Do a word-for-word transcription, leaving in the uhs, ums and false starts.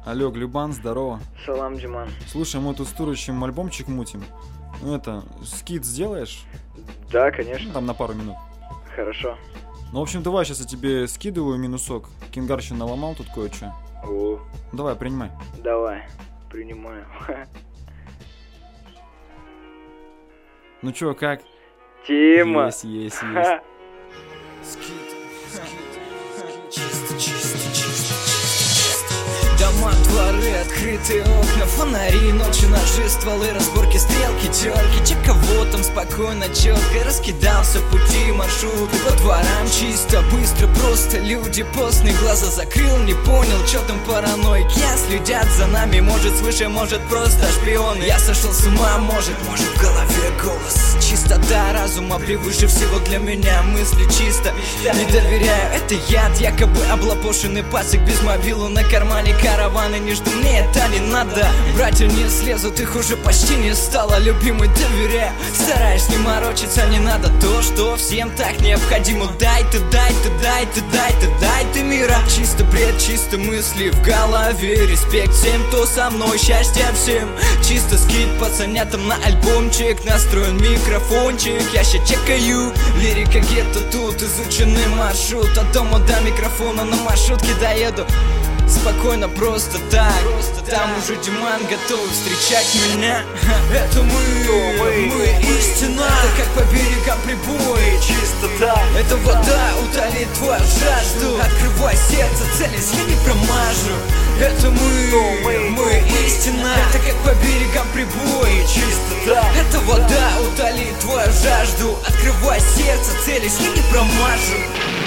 Алло, Глюбан, здорово. Салам, Диман. Слушай, мы тут с Турычем альбомчик мутим. Ну это, скид сделаешь? Да, конечно. Ну, там на пару минут. Хорошо. Ну, в общем, давай, сейчас я тебе скидываю минусок. Кингарщин наломал тут кое-что. О, Давай, принимай. давай, принимаю. Ну чё, как? Тема. Есть, есть, есть. Ха. Дома, дворы, открытые окна, фонари, ночью ножи, стволы, разборки, стрелки, терки. Че кого там спокойно, четко раскидался пути, маршруты по дворам. Чисто, быстро, просто люди, постные глаза закрыл, не понял, че там параноик. Я следят за нами, может свыше, может просто шпионы. Я сошел с ума, может, может в голове голос. Чистота разума превыше всего для меня, мысли чисто. Не доверяю, это яд, якобы облапошенный пасек без мобилу на кармане. Караваны не жду, мне это не надо. Братья не слезут, их уже почти не стало. Любимый, доверяю, стараюсь не морочиться, не надо то, что всем так необходимо. Дай ты, дай ты, дай ты, дай ты, дай ты мира. Чисто бред, чисто мысли в голове. Респект всем, кто со мной, счастья всем. Чисто скид пацанятам на альбомчик. Настроен микрофончик, я ща чекаю. Лирика гетто тут, изученный маршрут. От дома до микрофона на маршрутке доеду. Спокойно, просто так, просто там так. Уже Диман готов встречать меня. Это мы, мы, мы истина. Это как по берегам прибой, чистота. Это вода утолит твою жажду. Открывай сердце, целясь, я не промажу. Это мы, мы, мы истина. Это как по берегам прибой, чистота. Это вода утолит твою жажду. Открывай сердце, целясь, я не промажу.